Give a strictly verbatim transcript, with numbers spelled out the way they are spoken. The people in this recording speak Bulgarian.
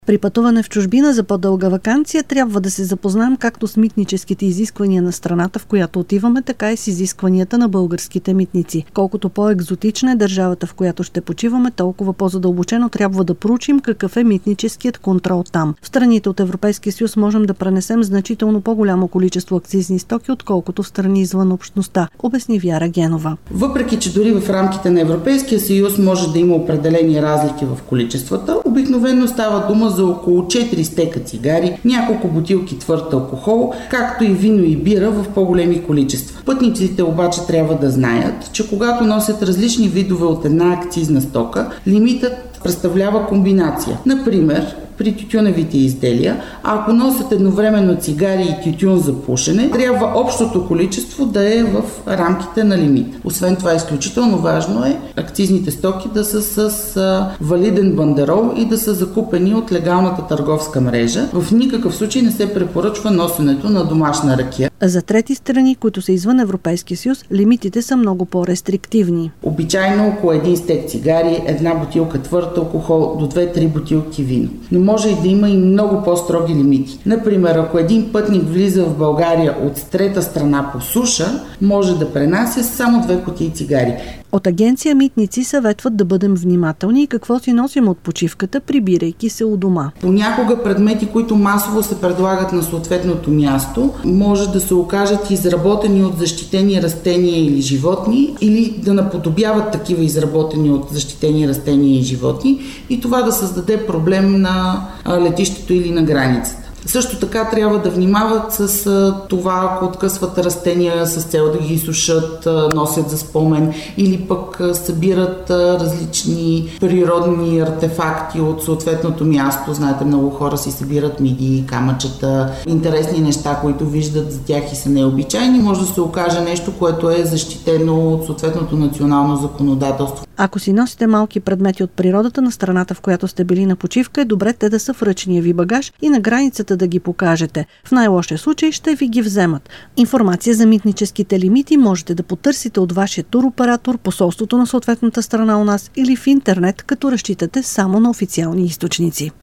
При пътуване в чужбина за по-дълга ваканция трябва да се запознаем както с митническите изисквания на страната, в която отиваме, така и с изискванията на българските митници. Колкото по-екзотична е държавата, в която ще почиваме, толкова по-задълбочено трябва да проучим какъв е митническият контрол там. В страните от Европейския съюз можем да пренесем значително по-голямо количество акцизни стоки, отколкото в страни извън общността, обясни Вяра Генова. Въпреки че дори в рамките на Европейския съюз може да има определени разлики в количествата, обикновено става дума за около четири стека цигари, няколко бутилки твърд алкохол, както и вино и бира в по-големи количества. Пътниците обаче трябва да знаят, че когато носят различни видове от една акцизна стока, лимитът представлява комбинация. Например, при тютюневите изделия, а ако носят едновременно цигари и тютюн за пушене, трябва общото количество да е в рамките на лимит. Освен това, изключително важно е акцизните стоки да са с а, валиден бандерол и да са закупени от легалната търговска мрежа. В никакъв случай не се препоръчва носенето на домашна ракия. За трети страни, които са извън Европейския съюз, лимитите са много по-рестриктивни. Обичайно около един стек цигари, една бутилка твърд алкохол, до две-три бутилки вино. Но може и да има и много по-строги лимити. Например, ако един пътник влиза в България от трета страна по суша, може да пренася само две кутии цигари. От агенция Митници съветват да бъдем внимателни и какво си носим от почивката, прибирайки се у дома. Понякога предмети, които масово се предлагат на съответното място, може да се окажат изработени от защитени растения или животни, или да наподобяват такива изработени от защитени растения и животни, и това да създаде проблем на летището или на границата. Също така трябва да внимават с това, ако откъсват растения с цел да ги сушат, носят за спомен или пък събират различни природни артефакти от съответното място. Знаете, много хора си събират миди, камъчета, интересни неща, които виждат за тях и са необичайни. Може да се окаже нещо, което е защитено от съответното национално законодателство. Ако си носите малки предмети от природата на страната, в която сте били на почивка, е добре те да са в ръчния ви багаж и на границата да ги покажете. В най-лошия случай ще ви ги вземат. Информация за митническите лимити можете да потърсите от вашия туроператор, посолството на съответната страна у нас или в интернет, като разчитате само на официални източници.